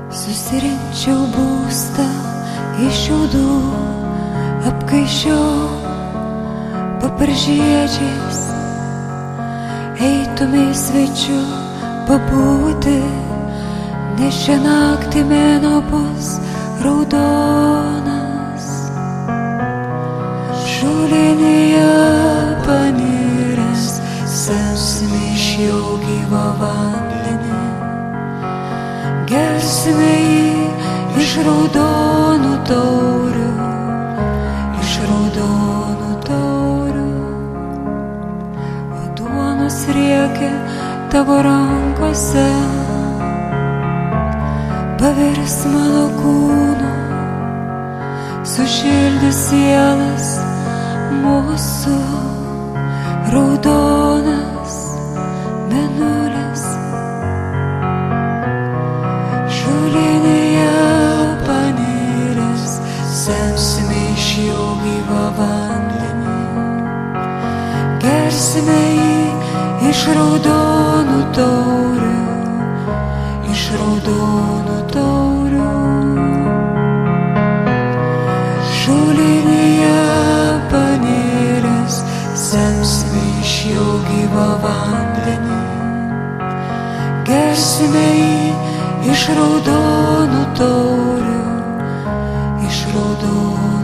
Susirinkčiau būstą iš šiaudų, apkaišiau paparžiedžiais, eitume į svečių pabūti, nes šią naktį mėnuo bus raudonas. Šulinyje paniręs, semsime iš jo gyvą vandenį, gersime jį iš raudonų taurių, iš raudonų taurių. O duonos riekia tavo rankose pavirs mano kūną, sušildys sielas mūsų. Raudonas mėnulis šulinyje paniręs, semsime iš jo gyvą vandenį, gersime jį iš raudonų taurių, iš raudonų taurių. Šulinyje paniręs, semsime iš jo gyvą vandenį, gersime jį iš raudonų taurių, iš raudonų.